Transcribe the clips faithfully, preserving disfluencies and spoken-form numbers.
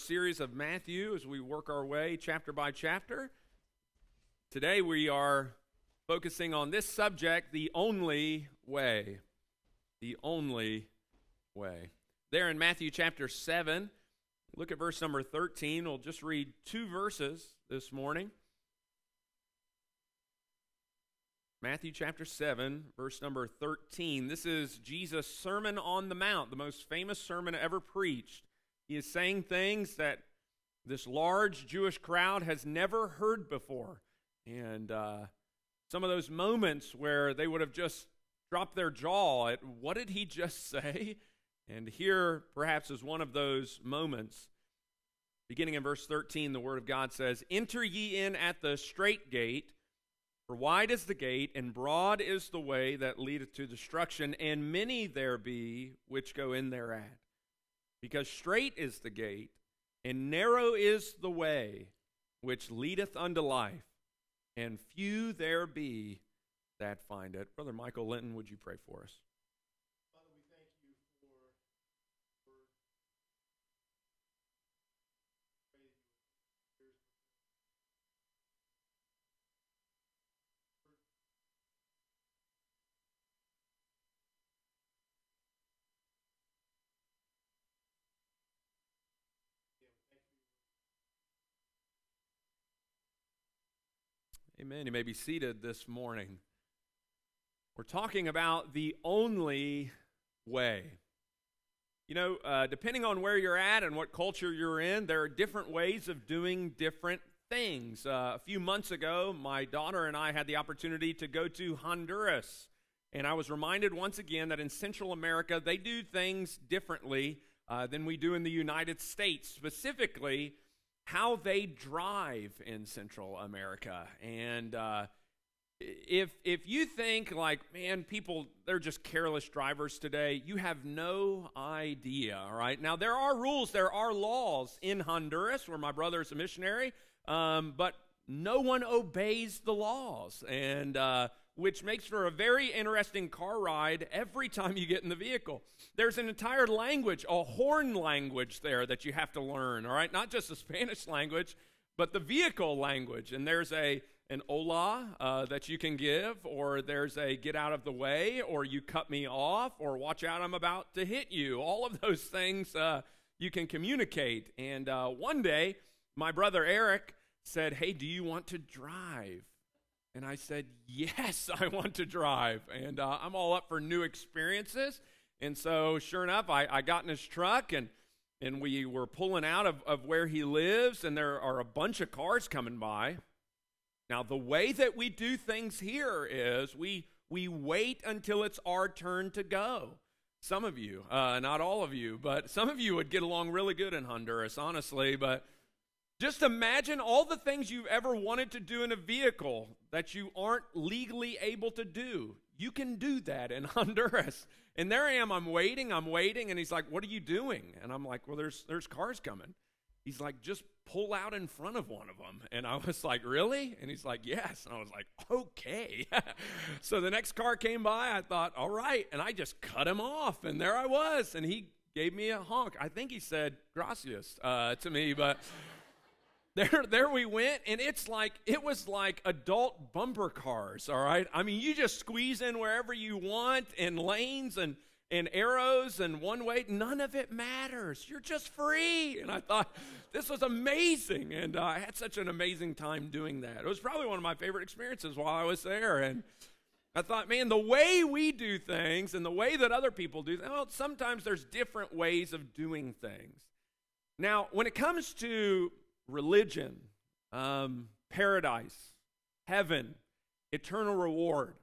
series of Matthew as we work our way chapter by chapter. Today we are focusing on this subject, the only way. The only way. There in Matthew chapter seven, look at verse number thirteen. We'll just read two verses this morning. Matthew chapter seven, verse number thirteen. This is Jesus' Sermon on the Mount, the most famous sermon ever preached. He is saying things that this large Jewish crowd has never heard before. And uh, some of those moments where they would have just dropped their jaw at, what did he just say? And here, perhaps, is one of those moments. Beginning in verse thirteen, the Word of God says, "Enter ye in at the strait gate, for wide is the gate, and broad is the way that leadeth to destruction, and many there be which go in thereat. Because strait is the gate, and narrow is the way which leadeth unto life, and few there be that find it." Brother Michael Linton, would you pray for us? Father, we thank you for your word. Pray that you would hear. Amen. You may be seated this morning. We're talking about the only way. You know, uh, depending on where you're at and what culture you're in, there are different ways of doing different things. Uh, a few months ago, my daughter and I had the opportunity to go to Honduras. And I was reminded once again that in Central America, they do things differently uh, than we do in the United States. Specifically, how they drive in Central America. And uh, if if you think like, man, people, they're just careless drivers today, you have no idea, all right? Now, there are rules, there are laws in Honduras, where my brother is a missionary, um, but no one obeys the laws, and uh, which makes for a very interesting car ride every time you get in the vehicle. There's an entire language, a horn language there that you have to learn, all right? Not just the Spanish language, but the vehicle language. And there's a an hola uh, that you can give, or there's a get out of the way, or you cut me off, or watch out, I'm about to hit you. All of those things uh, you can communicate. And uh, one day, my brother Eric said, "Hey, do you want to drive?" And I said, "Yes, I want to drive." And uh, I'm all up for new experiences. And so, sure enough, I, I got in his truck, and and we were pulling out of, of where he lives, and there are a bunch of cars coming by. Now, the way that we do things here is we we wait until it's our turn to go. Some of you, uh, not all of you, but some of you would get along really good in Honduras, honestly, but just imagine all the things you've ever wanted to do in a vehicle that you aren't legally able to do. You can do that in Honduras. And there I am, I'm waiting, I'm waiting, and he's like, "What are you doing?" And I'm like, "Well, there's there's cars coming." He's like, "Just pull out in front of one of them." And I was like, "Really?" And he's like, "Yes." And I was like, "Okay." So the next car came by, I thought, all right, and I just cut him off, and there I was, and he gave me a honk. I think he said gracias uh, to me, but There, there we went, and it's like, it was like adult bumper cars, all right? I mean, you just squeeze in wherever you want, and lanes and, and arrows and one way, none of it matters. You're just free. And I thought, this was amazing, and uh, I had such an amazing time doing that. It was probably one of my favorite experiences while I was there, and I thought, man, the way we do things and the way that other people do things, well, sometimes there's different ways of doing things. Now, when it comes to religion, um, paradise, heaven, eternal reward,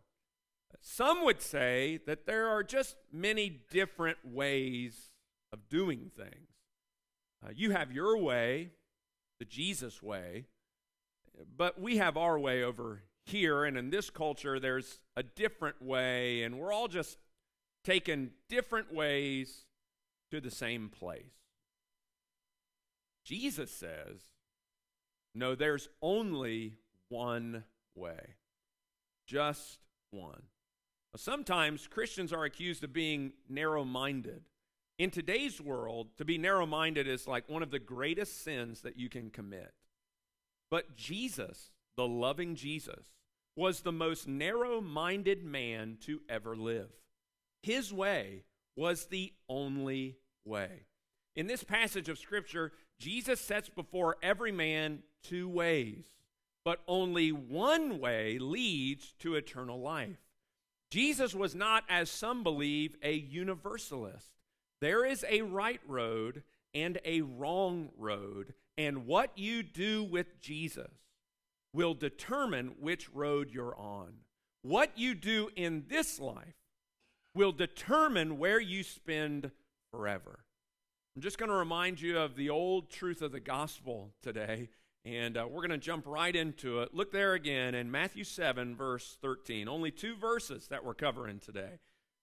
some would say that there are just many different ways of doing things. Uh, you have your way, the Jesus way, but we have our way over here, and in this culture, there's a different way, and we're all just taking different ways to the same place. Jesus says, no, there's only one way, just one. Sometimes Christians are accused of being narrow-minded. In today's world, to be narrow-minded is like one of the greatest sins that you can commit. But Jesus, the loving Jesus, was the most narrow-minded man to ever live. His way was the only way. In this passage of Scripture, Jesus sets before every man two ways, but only one way leads to eternal life. Jesus was not, as some believe, a universalist. There is a right road and a wrong road, and what you do with Jesus will determine which road you're on. What you do in this life will determine where you spend forever. I'm just going to remind you of the old truth of the gospel today, and uh, we're going to jump right into it. Look there again in Matthew seven, verse thirteen. Only two verses that we're covering today.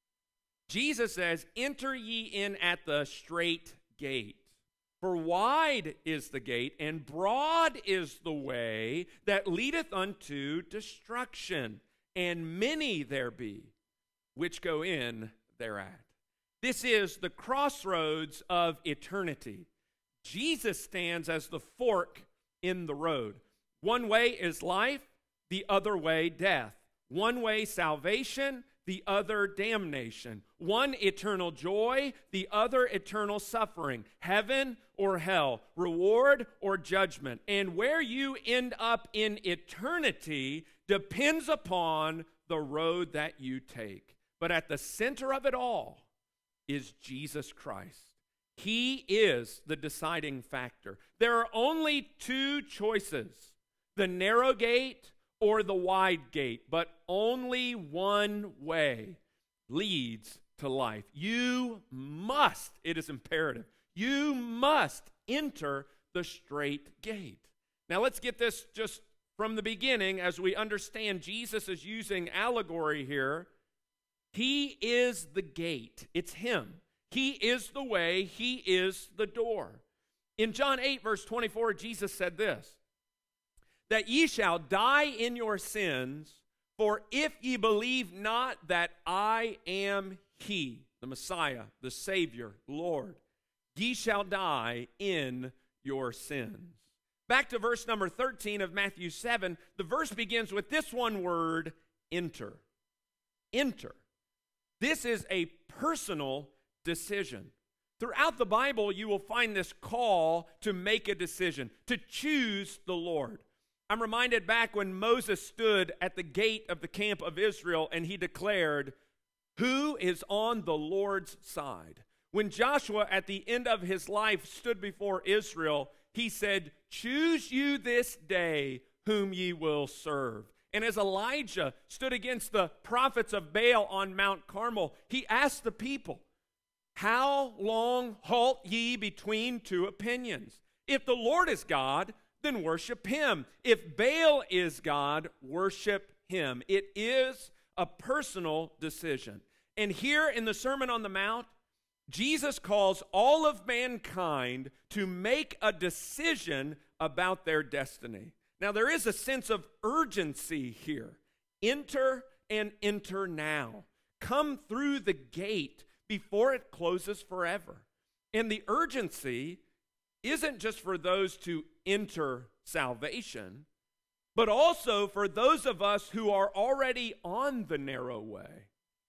Jesus says, "Enter ye in at the strait gate. For wide is the gate, and broad is the way that leadeth unto destruction, and many there be which go in thereat." This is the crossroads of eternity. Jesus stands as the fork in the road. One way is life, the other way death. One way salvation, the other damnation. One eternal joy, the other eternal suffering. Heaven or hell, reward or judgment. And where you end up in eternity depends upon the road that you take. But at the center of it all is Jesus Christ. He is the deciding factor. There are only two choices, the narrow gate or the wide gate, but only one way leads to life. You must, it is imperative, you must enter the strait gate. Now let's get this just from the beginning as we understand Jesus is using allegory here. He is the gate. It's him. He is the way. He is the door. In John eight, verse twenty-four, Jesus said this, that ye shall die in your sins, for if ye believe not that I am he, the Messiah, the Savior, Lord, ye shall die in your sins. Back to verse number thirteen of Matthew seven, the verse begins with this one word, enter. Enter. This is a personal decision. Throughout the Bible, you will find this call to make a decision, to choose the Lord. I'm reminded back when Moses stood at the gate of the camp of Israel and he declared, "Who is on the Lord's side?" When Joshua at the end of his life stood before Israel, he said, "Choose you this day whom ye will serve." And as Elijah stood against the prophets of Baal on Mount Carmel, he asked the people, "How long halt ye between two opinions? If the Lord is God, then worship him. If Baal is God, worship him." It is a personal decision. And here in the Sermon on the Mount, Jesus calls all of mankind to make a decision about their destiny. Now, there is a sense of urgency here. Enter and enter now. Come through the gate before it closes forever. And the urgency isn't just for those to enter salvation, but also for those of us who are already on the narrow way.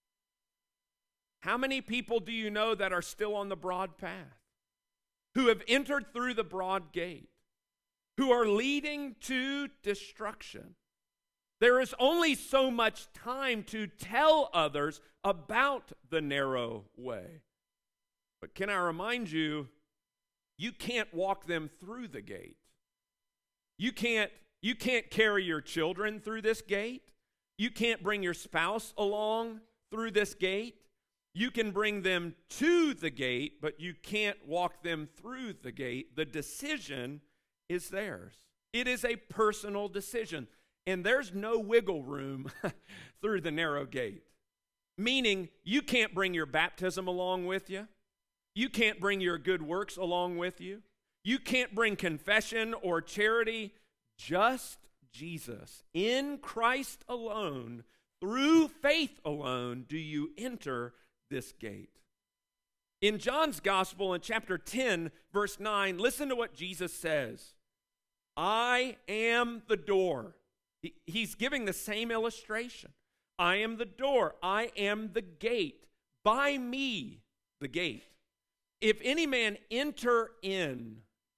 How many people do you know that are still on the broad path, who have entered through the broad gate, who are leading to destruction? There is only so much time to tell others about the narrow way. But can I remind you, you can't walk them through the gate. You can't, you can't carry your children through this gate. You can't bring your spouse along through this gate. You can bring them to the gate, but you can't walk them through the gate. The decision is theirs. It is a personal decision. And there's no wiggle room through the narrow gate. Meaning, you can't bring your baptism along with you. You can't bring your good works along with you. You can't bring confession or charity. Just Jesus. In Christ alone, through faith alone, do you enter this gate. In John's Gospel, in chapter ten, verse nine, listen to what Jesus says. I am the door. He, he's giving the same illustration. I am the door. I am the gate. By me, the gate. If any man enter in,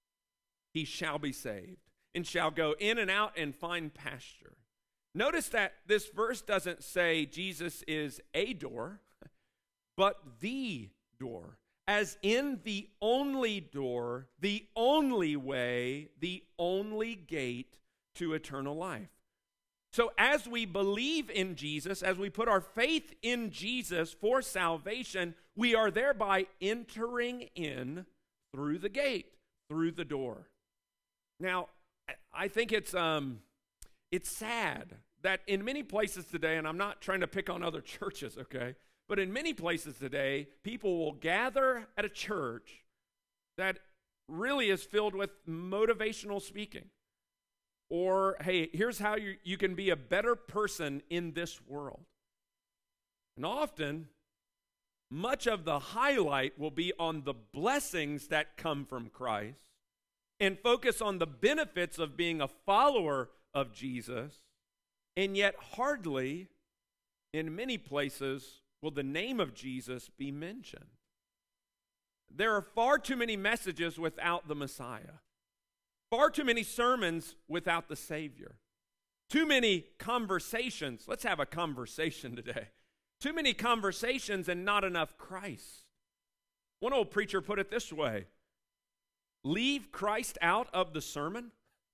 he shall be saved, and shall go in and out and find pasture. Notice that this verse doesn't say Jesus is a door, but the door, as in the only door, the only way, the only gate to eternal life. So as we believe in Jesus, as we put our faith in Jesus for salvation, we are thereby entering in through the gate, through the door. Now, I think it's um, it's sad that in many places today, and I'm not trying to pick on other churches, okay, but in many places today, people will gather at a church that really is filled with motivational speaking. Or, hey, here's how you, you can be a better person in this world. And often, much of the highlight will be on the blessings that come from Christ and focus on the benefits of being a follower of Jesus, and yet hardly, in many places, will the name of Jesus be mentioned. There are far too many messages without the Messiah. Far too many sermons without the Savior. Too many conversations. Let's have a conversation today. Too many conversations and not enough Christ. One old preacher put it this way: leave Christ out of the sermon?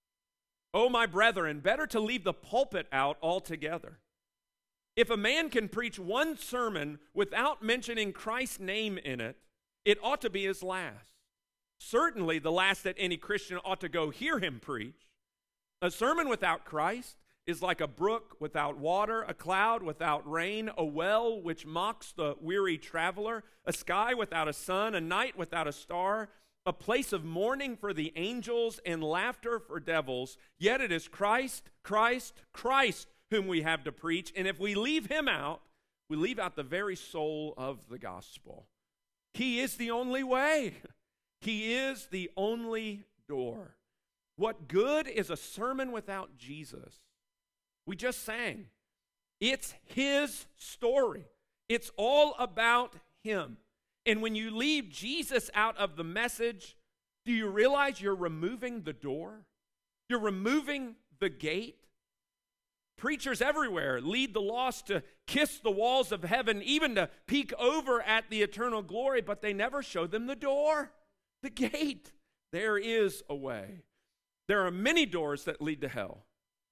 Oh, my brethren, better to leave the pulpit out altogether. If a man can preach one sermon without mentioning Christ's name in it, it ought to be his last. Certainly the last that any Christian ought to go hear him preach. A sermon without Christ is like a brook without water, a cloud without rain, a well which mocks the weary traveler, a sky without a sun, a night without a star, a place of mourning for the angels and laughter for devils. Yet it is Christ, Christ, Christ whom we have to preach. And if we leave him out, we leave out the very soul of the gospel. He is the only way. He is the only door. What good is a sermon without Jesus? We just sang. It's his story. It's all about him. And when you leave Jesus out of the message, do you realize you're removing the door? You're removing the gate? Preachers everywhere lead the lost to kiss the walls of heaven, even to peek over at the eternal glory, but they never show them the door. The gate. There is a way. There are many doors that lead to hell,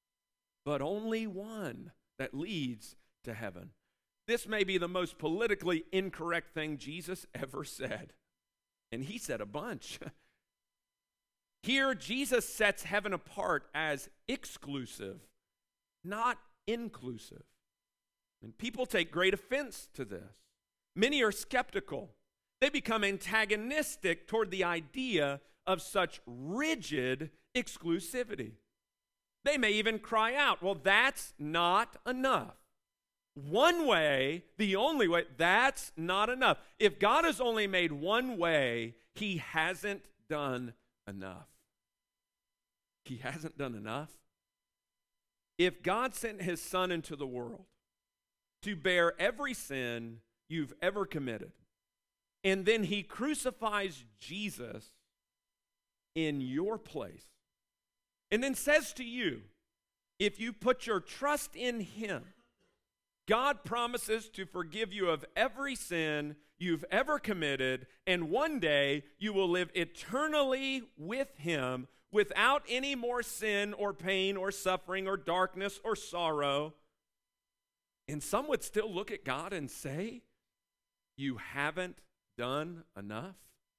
but only one that leads to heaven. This may be the most politically incorrect thing Jesus ever said, and he said a bunch. Here, Jesus sets heaven apart as exclusive, not inclusive. And people take great offense to this. Many are skeptical. They become antagonistic toward the idea of such rigid exclusivity. They may even cry out, well, that's not enough. One way, the only way, that's not enough. If God has only made one way, he hasn't done enough. He hasn't done enough. If God sent his Son into the world to bear every sin you've ever committed, and then he crucifies Jesus in your place, and then says to you, if you put your trust in him, God promises to forgive you of every sin you've ever committed, and one day you will live eternally with him without any more sin or pain or suffering or darkness or sorrow. And some would still look at God and say, you haven't done enough?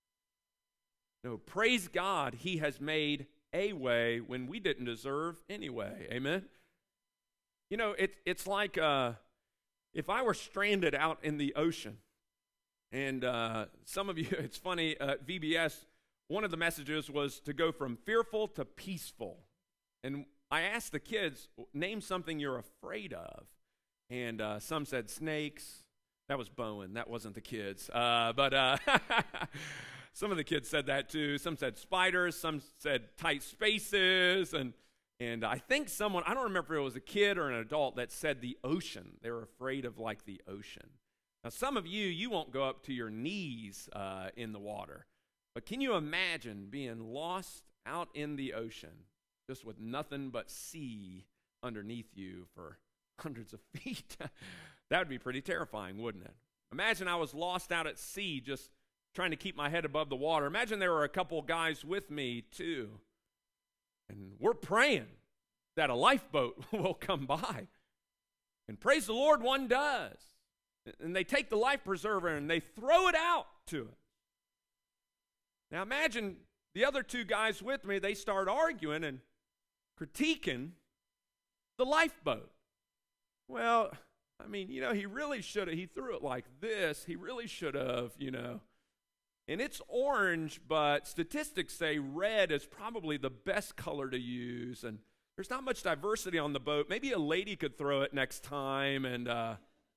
No, praise God, he has made a way when we didn't deserve any way. Amen? You know, it, it's like uh, if I were stranded out in the ocean, and uh, some of you, it's funny, uh, V B S, one of the messages was to go from fearful to peaceful. And I asked the kids, name something you're afraid of. And uh, some said snakes, That was Bowen. That wasn't the kids. Uh, but uh, some of the kids said that too. Some said spiders. Some said tight spaces. And and I think someone, I don't remember if it was a kid or an adult, that said the ocean. They were afraid of like the ocean. Now, some of you, you won't go up to your knees uh, in the water. But can you imagine being lost out in the ocean just with nothing but sea underneath you for hundreds of feet? That would be pretty terrifying, wouldn't it? Imagine I was lost out at sea just trying to keep my head above the water. Imagine there were a couple guys with me too. And we're praying that a lifeboat will come by. And praise the Lord, one does. And they take the life preserver and they throw it out to it. Now imagine the other two guys with me, they start arguing and critiquing the lifeboat. Well, I mean, you know, he really should have, he threw it like this. He really should have, you know. And it's orange, but statistics say red is probably the best color to use. And there's not much diversity on the boat. Maybe a lady could throw it next time. And uh,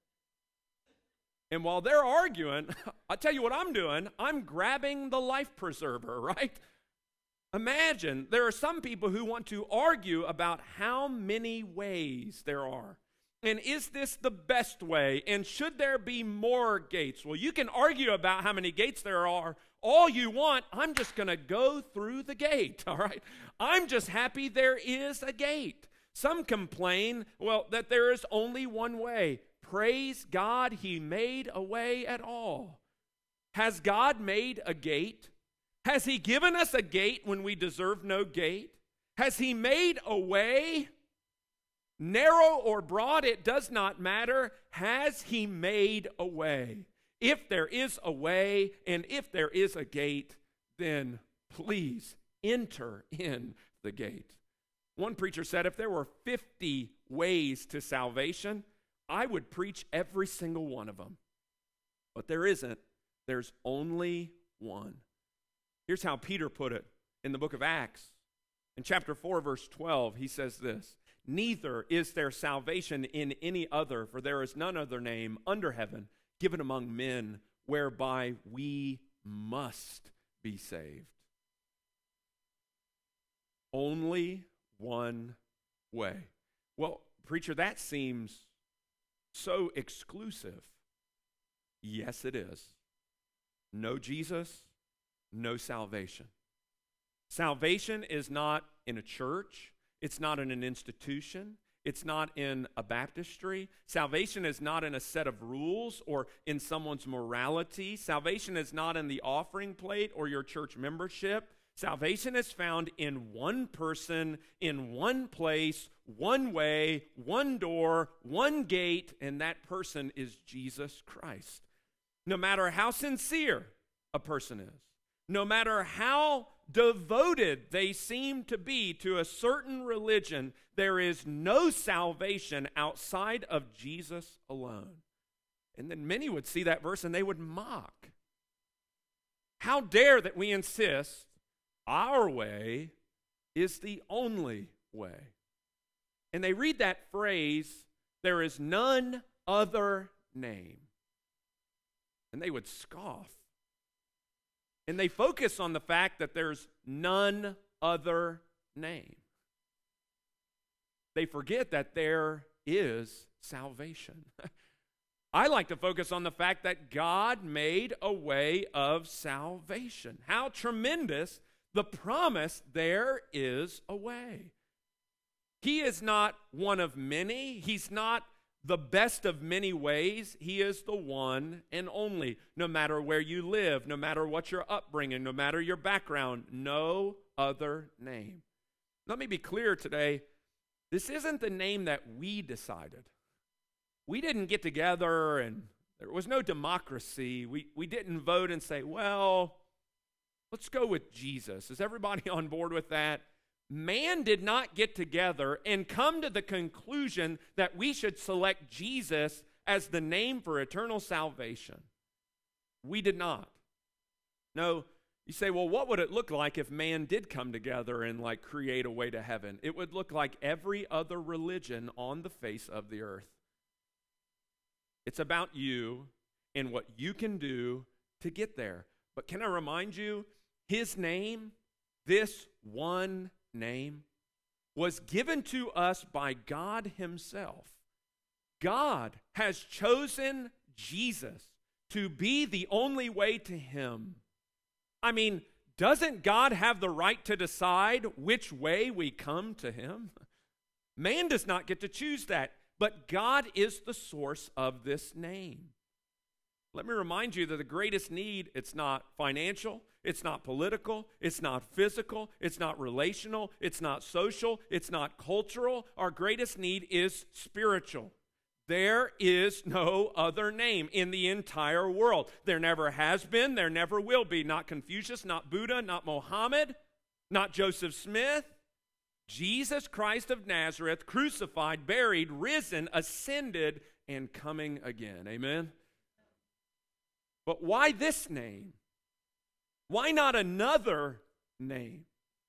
and while they're arguing, I'll tell you what I'm doing. I'm grabbing the life preserver, right? Imagine there are some people who want to argue about how many ways there are. And is this the best way? And should there be more gates? Well, you can argue about how many gates there are all you want. I'm just going to go through the gate, all right? I'm just happy there is a gate. Some complain, well, that there is only one way. Praise God, he made a way at all. Has God made a gate? Has he given us a gate when we deserve no gate? Has he made a way? Narrow or broad, it does not matter. Has he made a way? If there is a way and if there is a gate, then please enter in the gate. One preacher said if there were fifty ways to salvation, I would preach every single one of them. But there isn't. There's only one. Here's how Peter put it in the book of Acts. In chapter four, verse twelve, he says this: neither is there salvation in any other, for there is none other name under heaven given among men whereby we must be saved. Only one way. Well, preacher, that seems so exclusive. Yes, it is. No Jesus, no salvation. Salvation is not in a church. It's not in an institution. It's not in a baptistry. Salvation is not in a set of rules or in someone's morality. Salvation is not in the offering plate or your church membership. Salvation is found in one person, in one place, one way, one door, one gate, and that person is Jesus Christ. No matter how sincere a person is, no matter how devoted they seem to be to a certain religion, there is no salvation outside of Jesus alone. And then many would see that verse and they would mock. How dare that we insist our way is the only way. And they read that phrase, there is none other name. And they would scoff. And they focus on the fact that there's none other name. They forget that there is salvation. I like to focus on the fact that God made a way of salvation. How tremendous the promise, there is a way. He is not one of many. He's not the best of many ways. He is the one and only. No matter where you live, no matter what your upbringing, no matter your background, no other name. Let me be clear today. This isn't the name that we decided. We didn't get together and there was no democracy. We, we didn't vote and say, well, let's go with Jesus. Is everybody on board with that? Man did not get together and come to the conclusion that we should select Jesus as the name for eternal salvation. We did not. No, you say, well, what would it look like if man did come together and like create a way to heaven? It would look like every other religion on the face of the earth. It's about you and what you can do to get there. But can I remind you, his name, this one name, was given to us by God himself. God has chosen Jesus to be the only way to him. I mean, doesn't God have the right to decide which way we come to him? Man does not get to choose that, but God is the source of this name. Let me remind you that the greatest need, it's not financial, it's not political, it's not physical, it's not relational, it's not social, it's not cultural. Our greatest need is spiritual. There is no other name in the entire world. There never has been, there never will be. Not Confucius, not Buddha, not Mohammed, not Joseph Smith. Jesus Christ of Nazareth, crucified, buried, risen, ascended, and coming again. Amen? But why this name? Why not another name?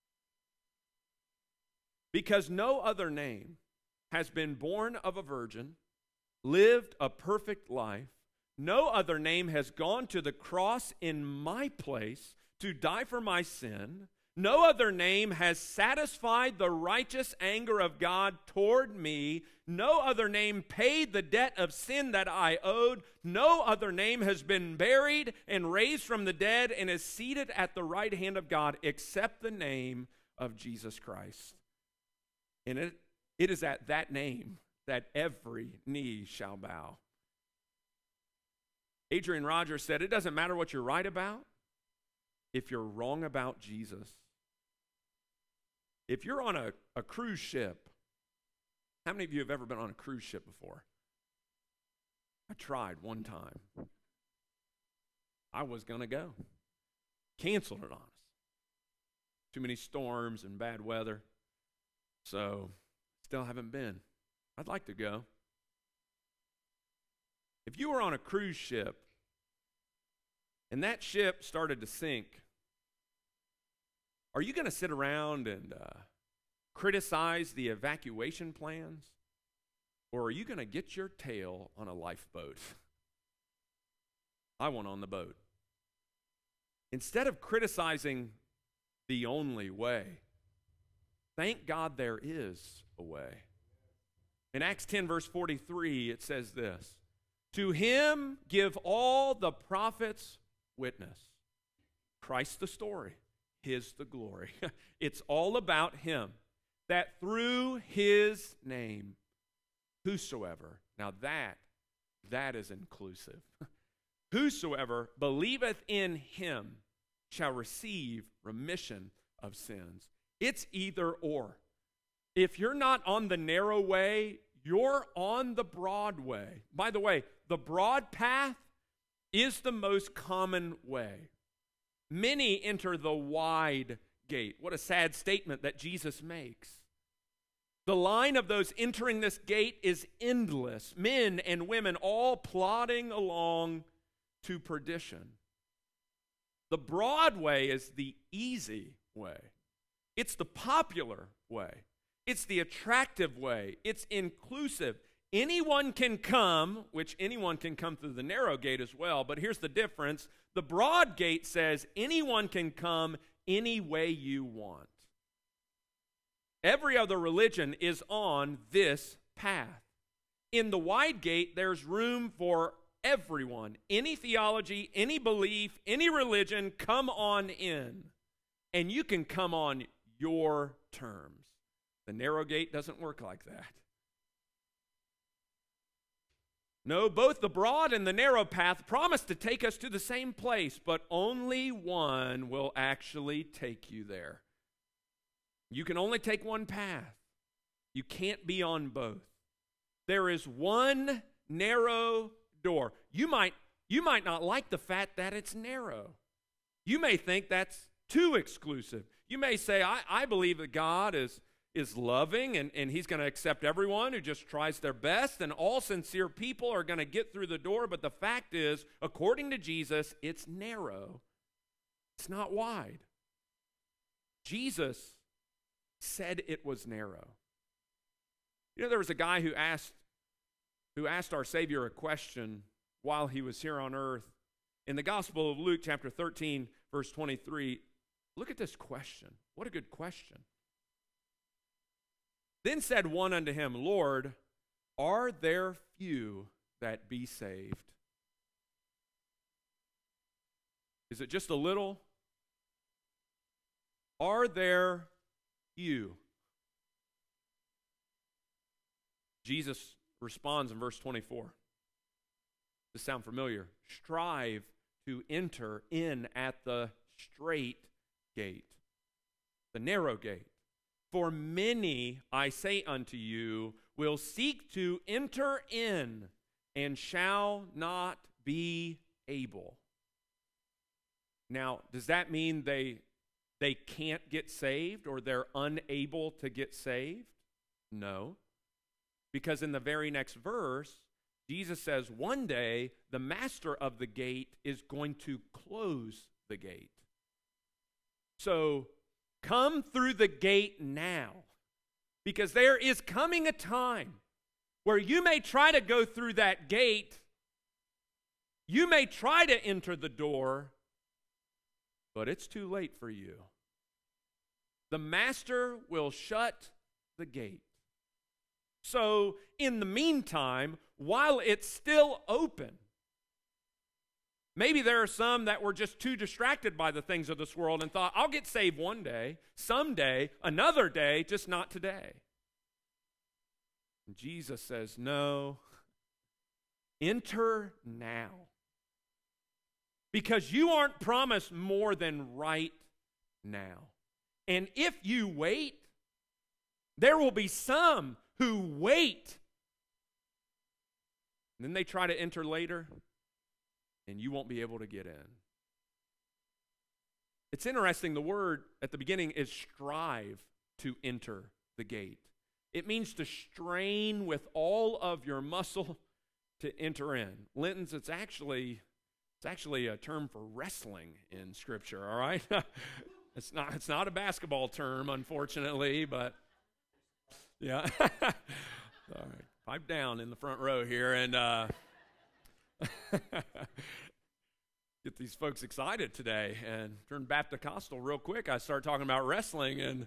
Because no other name has been born of a virgin, lived a perfect life. No other name has gone to the cross in my place to die for my sin. No other name has satisfied the righteous anger of God toward me. No other name paid the debt of sin that I owed. No other name has been buried and raised from the dead and is seated at the right hand of God except the name of Jesus Christ. And it, it is at that name that every knee shall bow. Adrian Rogers said, it doesn't matter what you're right about if you're wrong about Jesus. If you're on a, a cruise ship, how many of you have ever been on a cruise ship before? I tried one time. I was going to go. Canceled it on us. Too many storms and bad weather. So, still haven't been. I'd like to go. If you were on a cruise ship and that ship started to sink, are you going to sit around and uh, criticize the evacuation plans? Or are you going to get your tail on a lifeboat? I want on the boat. Instead of criticizing the only way, thank God there is a way. In Acts ten, verse forty-three, it says this, to him give all the prophets witness. Christ the story, his the glory. It's all about him, that through his name, whosoever, now that, that is inclusive. Whosoever believeth in him shall receive remission of sins. It's either or. If you're not on the narrow way, you're on the broad way. By the way, the broad path is the most common way. Many enter the wide gate. What a sad statement that Jesus makes. The line of those entering this gate is endless. Men and women all plodding along to perdition. The broad way is the easy way. It's the popular way. It's the attractive way. It's inclusive. Anyone can come, which anyone can come through the narrow gate as well, but here's the difference. The broad gate says anyone can come any way you want. Every other religion is on this path. In the wide gate, there's room for everyone. Any theology, any belief, any religion, come on in. And you can come on your terms. The narrow gate doesn't work like that. No, both the broad and the narrow path promise to take us to the same place, but only one will actually take you there. You can only take one path. You can't be on both. There is one narrow door. You might, you might not like the fact that it's narrow. You may think that's too exclusive. You may say, I, I believe that God is is loving, and, and he's going to accept everyone who just tries their best, and all sincere people are going to get through the door. But the fact is, according to Jesus, it's narrow. It's not wide. Jesus said it was narrow. You know, there was a guy who asked, who asked our Savior a question while he was here on earth. In the Gospel of Luke, chapter thirteen, verse twenty-three, look at this question. What a good question. Then said one unto him, Lord, are there few that be saved? Is it just a little? Are there few? Jesus responds in verse twenty-four. Does this sound familiar? Strive to enter in at the strait gate, the narrow gate. For many, I say unto you, will seek to enter in and shall not be able. Now, does that mean they, they can't get saved or they're unable to get saved? No. Because in the very next verse, Jesus says one day the master of the gate is going to close the gate. So come through the gate now, because there is coming a time where you may try to go through that gate, you may try to enter the door, but it's too late for you. The master will shut the gate. So in the meantime, while it's still open, maybe there are some that were just too distracted by the things of this world and thought, I'll get saved one day, someday, another day, just not today. And Jesus says, no, enter now. Because you aren't promised more than right now. And if you wait, there will be some who wait. And then they try to enter later, and you won't be able to get in. It's interesting, the word at the beginning is strive to enter the gate. It means to strain with all of your muscle to enter in. Lintons, it's actually it's actually a term for wrestling in Scripture, all right? It's not it's not a basketball term, unfortunately, but yeah. All right. Pipe down in the front row here and uh, get these folks excited today and turn Baptist-costal real quick. I start talking about wrestling and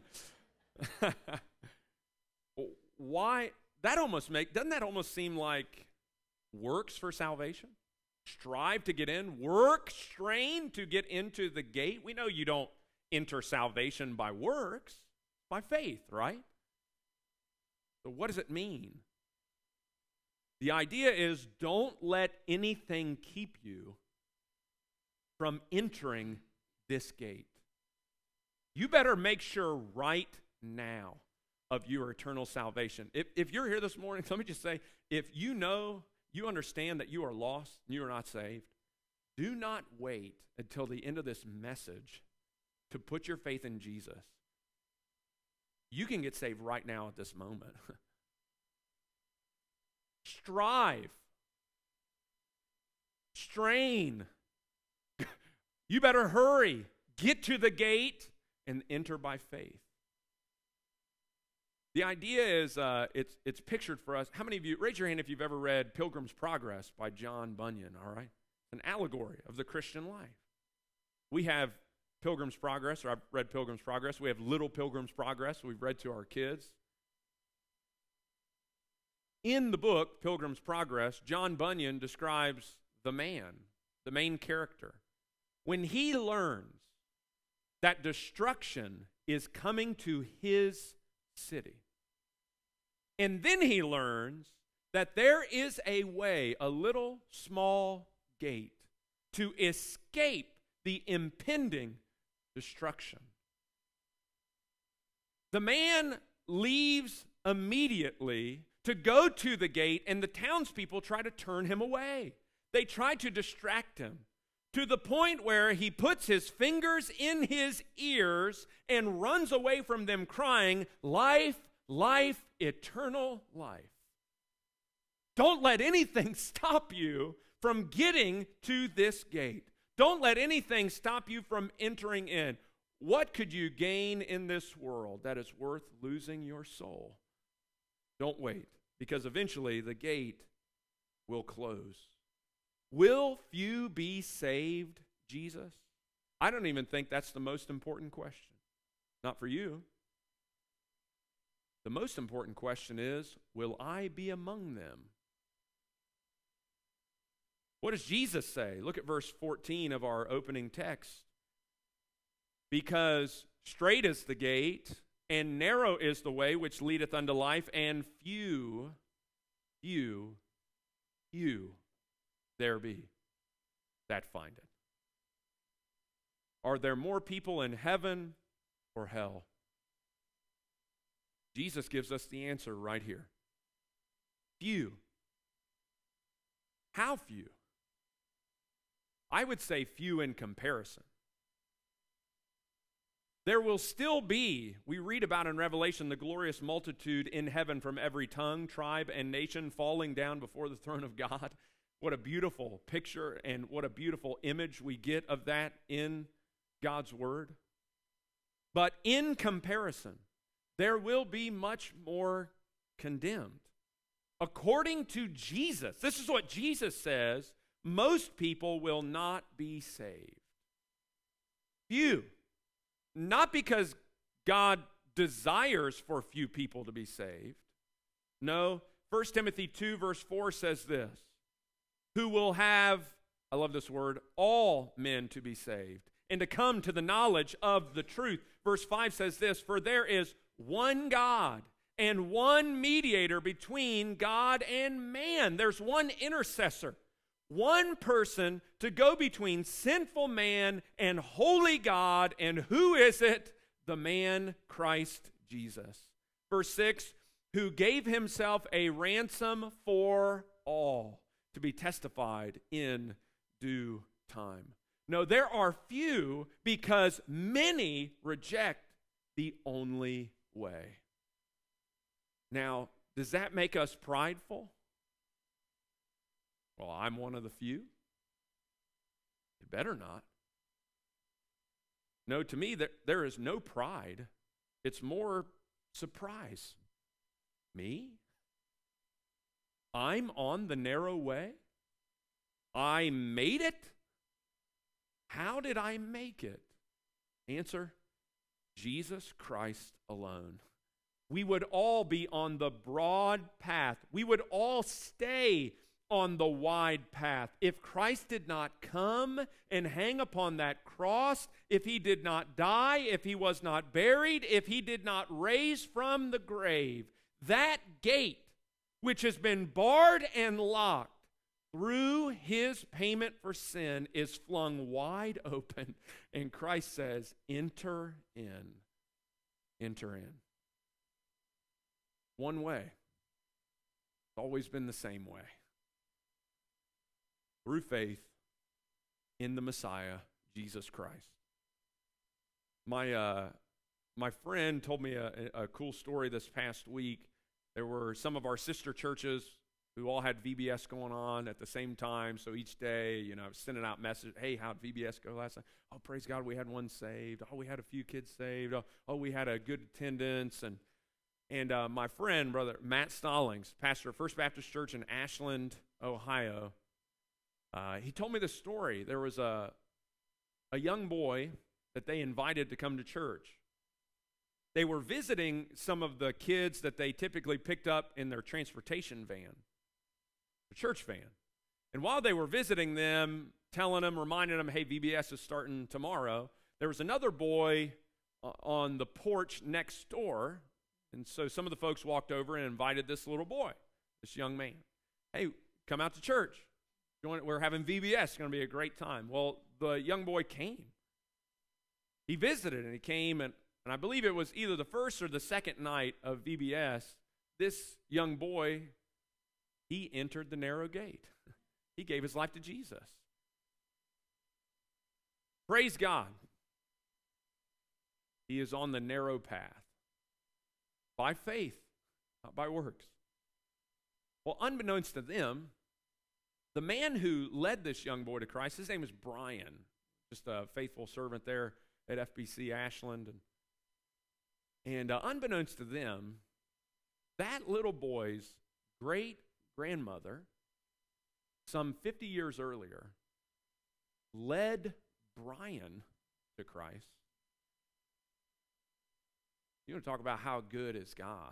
why that almost make doesn't that almost seem like works for salvation? Strive to get in, work, strain to get into the gate. We know you don't enter salvation by works, by faith, right? So what does it mean? The idea is don't let anything keep you from entering this gate. You better make sure right now of your eternal salvation. If, if you're here this morning, let me just say, if you know, you understand that you are lost, and you are not saved, do not wait until the end of this message to put your faith in Jesus. You can get saved right now at this moment. Strive. Strain. You better hurry. Get to the gate and enter by faith. The idea is, uh, it's, it's pictured for us. How many of you, raise your hand if you've ever read Pilgrim's Progress by John Bunyan, all right? An allegory of the Christian life. We have Pilgrim's Progress, or I've read Pilgrim's Progress. We have Little Pilgrim's Progress we've read to our kids. In the book, Pilgrim's Progress, John Bunyan describes the man, the main character. When he learns that destruction is coming to his city, and then he learns that there is a way, a little small gate, to escape the impending destruction. The man leaves immediately to go to the gate, and the townspeople try to turn him away. They try to distract him to the point where he puts his fingers in his ears and runs away from them crying, life, life, eternal life. Don't let anything stop you from getting to this gate. Don't let anything stop you from entering in. What could you gain in this world that is worth losing your soul? Don't wait, because eventually the gate will close. Will few be saved, Jesus? I don't even think that's the most important question. Not for you. The most important question is, will I be among them? What does Jesus say? Look at verse fourteen of our opening text. Because straight is the gate, and narrow is the way which leadeth unto life, and few, few, few there be that find it. Are there more people in heaven or hell? Jesus gives us the answer right here. Few. How few? I would say few in comparison. There will still be, we read about in Revelation, the glorious multitude in heaven from every tongue, tribe, and nation falling down before the throne of God. What a beautiful picture and what a beautiful image we get of that in God's Word. But in comparison, there will be much more condemned. According to Jesus, this is what Jesus says, most people will not be saved. Few. Not because God desires for few people to be saved. No, First Timothy two verse four says this, who will have, I love this word, all men to be saved, and to come to the knowledge of the truth. Verse five says this, for there is one God and one mediator between God and man. There's one intercessor, one person to go between sinful man and holy God. And who is it? The man Christ Jesus. Verse six, who gave himself a ransom for all, to be testified in due time. No, there are few because many reject the only way. Now, does that make us prideful? Well, I'm one of the few. It better not. No, to me, there, there is no pride. It's more surprise. Me? I'm on the narrow way? I made it? How did I make it? Answer, Jesus Christ alone. We would all be on the broad path. We would all stay on the wide path. If Christ did not come and hang upon that cross, if he did not die, if he was not buried, if he did not raise from the grave, that gate, which has been barred and locked through his payment for sin, is flung wide open. And Christ says, enter in. Enter in. One way. It's always been the same way. Through faith in the Messiah, Jesus Christ. My uh, my friend told me a, a cool story this past week. There were some of our sister churches who all had V B S going on at the same time. So each day, you know, I was sending out messages. Hey, how'd V B S go last night? Oh, praise God, we had one saved. Oh, we had a few kids saved. Oh, oh we had a good attendance. And and uh, my friend, brother Matt Stallings, pastor of First Baptist Church in Ashland, Ohio, uh, he told me this story. There was a a young boy that they invited to come to church. They were visiting some of the kids that they typically picked up in their transportation van, the church van. And while they were visiting them, telling them, reminding them, hey, V B S is starting tomorrow, there was another boy uh, on the porch next door. And so some of the folks walked over and invited this little boy, this young man. Hey, come out to church. Join, we're having V B S. It's going to be a great time. Well, the young boy came. He visited, and he came, and And I believe it was either the first or the second night of V B S, this young boy, he entered the narrow gate. He gave his life to Jesus. Praise God. He is on the narrow path. By faith, not by works. Well, unbeknownst to them, the man who led this young boy to Christ, his name is Brian, just a faithful servant there at F B C Ashland, and And uh, unbeknownst to them, that little boy's great-grandmother some fifty years earlier, led Brian to Christ. You want to talk about how good is God?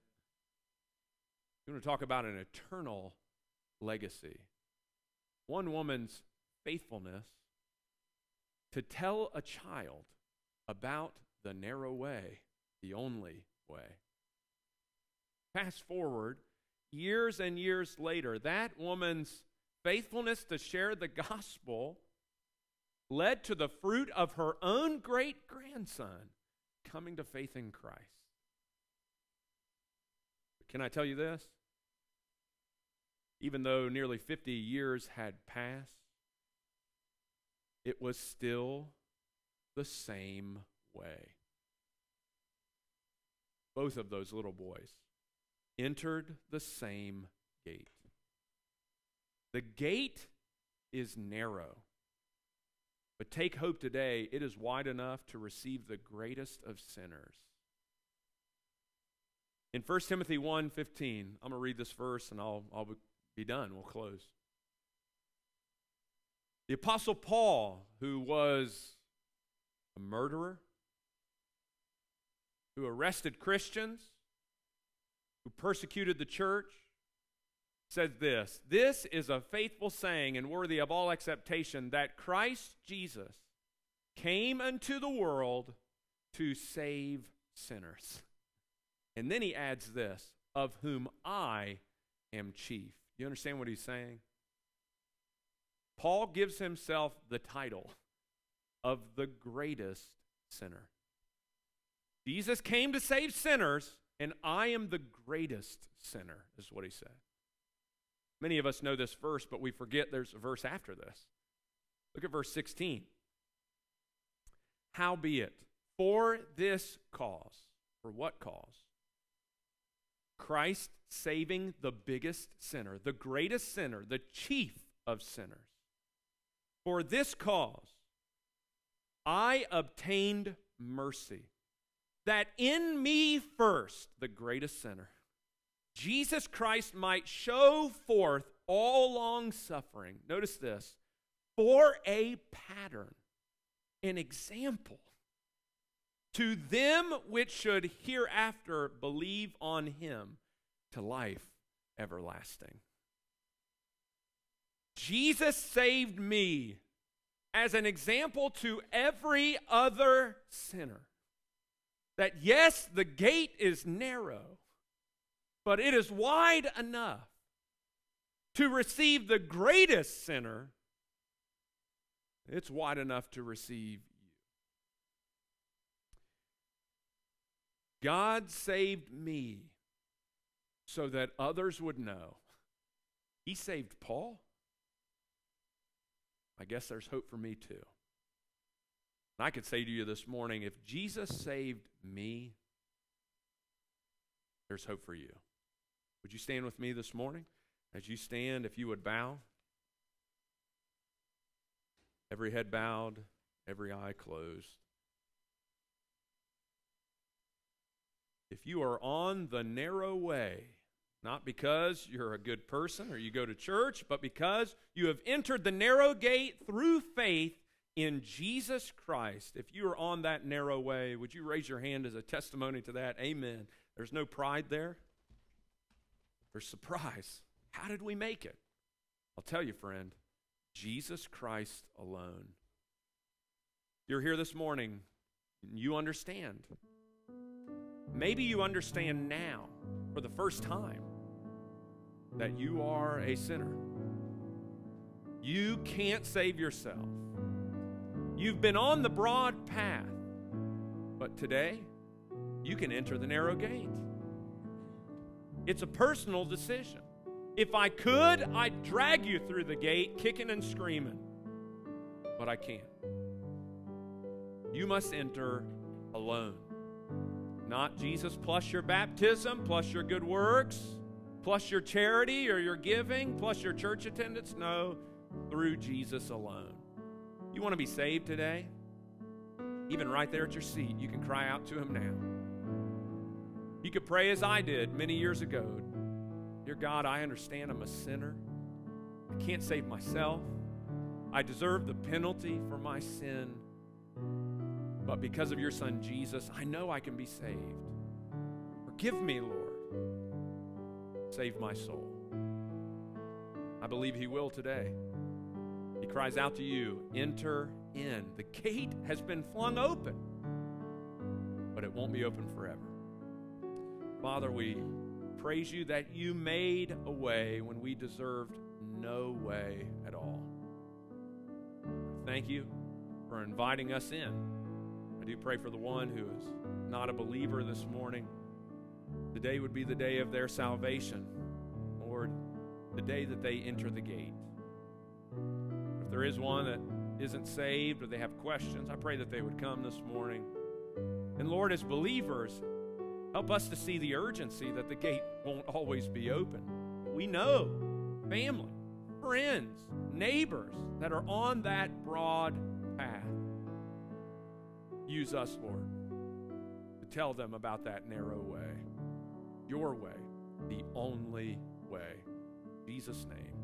You want to talk about an eternal legacy. One woman's faithfulness to tell a child about the narrow way, the only way. Fast forward, years and years later, that woman's faithfulness to share the gospel led to the fruit of her own great-grandson coming to faith in Christ. But can I tell you this? Even though nearly fifty years had passed, it was still the same way. Both of those little boys entered the same gate. The gate is narrow, but take hope today, it is wide enough to receive the greatest of sinners. In First Timothy one fifteen, I'm going to read this verse and I'll, I'll be done. We'll close. The Apostle Paul, who was a murderer, who arrested Christians, who persecuted the church, said this, "This is a faithful saying and worthy of all acceptation, that Christ Jesus came unto the world to save sinners." And then he adds this, "of whom I am chief." You understand what he's saying? Paul gives himself the title of the greatest sinner. Jesus came to save sinners, and I am the greatest sinner, is what he said. Many of us know this verse, but we forget there's a verse after this. Look at verse sixteen. "Howbeit, for this cause," for what cause? Christ saving the biggest sinner, the greatest sinner, the chief of sinners. "For this cause I obtained mercy, that in me first, the greatest sinner, Jesus Christ might show forth all long suffering." Notice this, "for a pattern, an example, to them which should hereafter believe on him to life everlasting." Jesus saved me as an example to every other sinner. That yes, the gate is narrow, but it is wide enough to receive the greatest sinner. It's wide enough to receive you. God saved me so that others would know. He saved Paul. I guess there's hope for me too. And I could say to you this morning, if Jesus saved me, there's hope for you. Would you stand with me this morning? As you stand, if you would bow. Every head bowed, every eye closed. If you are on the narrow way, not because you're a good person or you go to church, but because you have entered the narrow gate through faith in Jesus Christ, if you are on that narrow way, would you raise your hand as a testimony to that? Amen. There's no pride there. There's surprise. How did we make it? I'll tell you, friend, Jesus Christ alone. You're here this morning, and you understand. Maybe you understand now, for the first time, that you are a sinner. You can't save yourself. You've been on the broad path, but today, you can enter the narrow gate. It's a personal decision. If I could, I'd drag you through the gate, kicking and screaming, but I can't. You must enter alone. Not Jesus plus your baptism, plus your good works, plus your charity or your giving, plus your church attendance. No, through Jesus alone. You want to be saved today? Even right there at your seat, you can cry out to him now. You could pray as I did many years ago. Dear God, I understand I'm a sinner. I can't save myself. I deserve the penalty for my sin. But because of your Son, Jesus, I know I can be saved. Forgive me, Lord. Save my soul. I believe he will today. He cries out to you, enter in. The gate has been flung open, but it won't be open forever. Father, we praise you that you made a way when we deserved no way at all. Thank you for inviting us in. I do pray for the one who is not a believer this morning. Today would be the day of their salvation, Lord, the day that they enter the gate. If there is one that isn't saved or they have questions, I pray that they would come this morning. And Lord, as believers, help us to see the urgency that the gate won't always be open. We know family, friends, neighbors that are on that broad path. Use us, Lord, to tell them about that narrow way, your way, the only way. In Jesus' name.